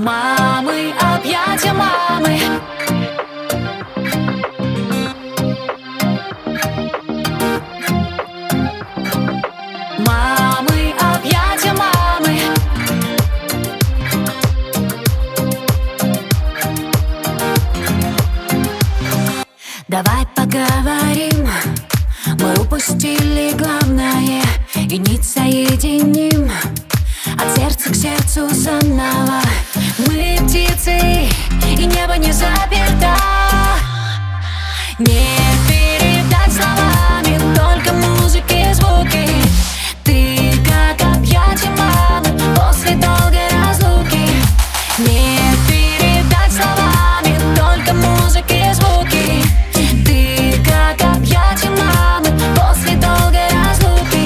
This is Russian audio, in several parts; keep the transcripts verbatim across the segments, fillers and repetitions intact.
Мамы, объятия мамы. Мамы, объятия мамы. Давай поговорим, мы упустили главное и нить соединим от сердца к сердцу заново. Мы птицы, и небо не заперто. Не передать словами, только музыки и звуки. Ты как объятия мамы после долгой разлуки. Не передать словами, только музыки и звуки. Ты как объятия мамы после долгой разлуки.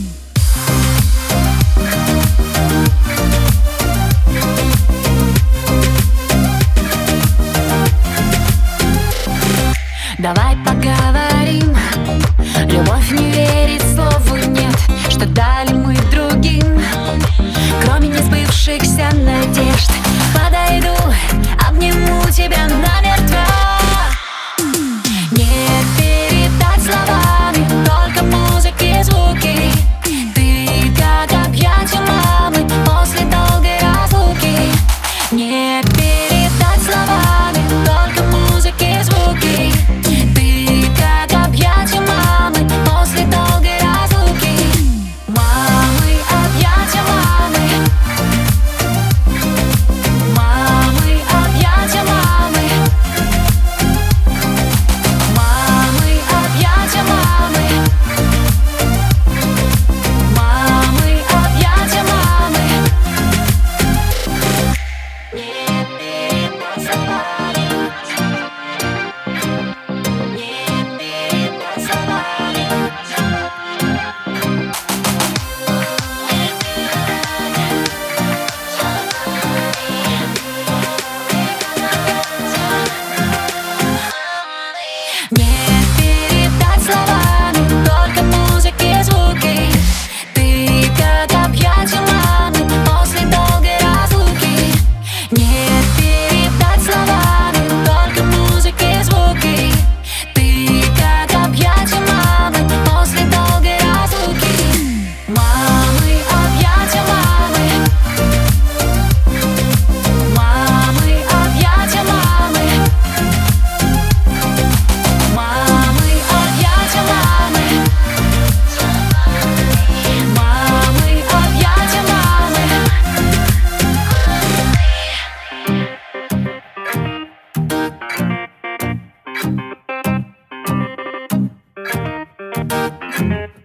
Давай поговорим. Любовь не верит слову нет, что дали мы другим, кроме несбывшихся надежд. Подойду, обниму тебя намертво. Не передать словами, только музыки и звуки. Ты как объятия мамы после долгой разлуки. Не передать словами, только музыки и звуки. Ты как объятия мамы после долгой разлуки. Мамы, объятия мамы. Мамы, объятия мамы. Мамы, объятия мамы. Мамы, объятия мамы. Не передать словами. Не передать словами. Не передать словами, только музыки и звуки. Ты как объятия мамы после долгой разлуки. Не передать словами, только музыки и звуки. Ты как объятия мамы после долгой разлуки. Мамы, объятия мамы. Мамы, объятия мамы. Мамы, объятия мамы. Мамы, объятия мамы.